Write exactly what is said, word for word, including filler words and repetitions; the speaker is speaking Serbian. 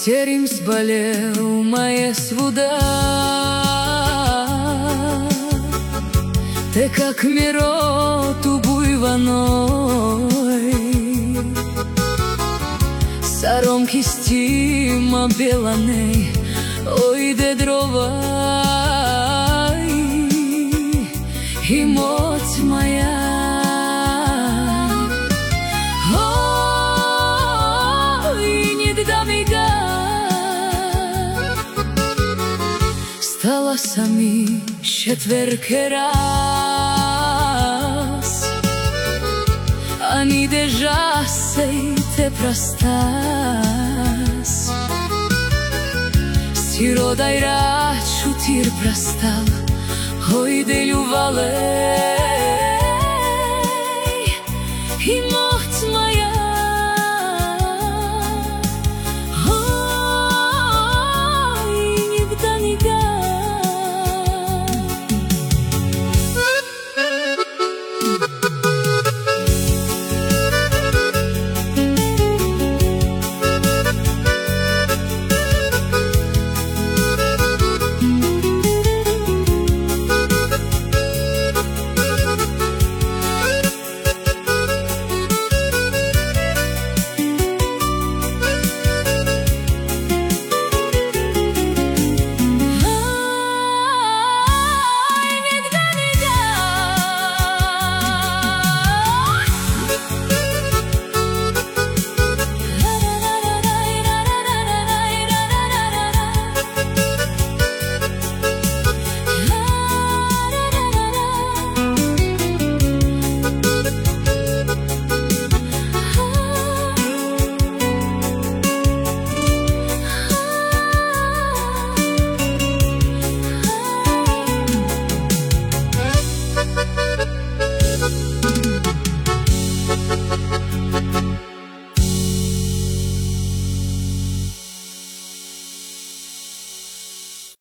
Стерим сболел моя свуда, те как мироту буйваной, саромки стима беланей, ой де дровай, и моць моя. Stala sam i četverke raz, a ni deja se te prastas. Si rodaj raču tir prastal, oj de ljuvale.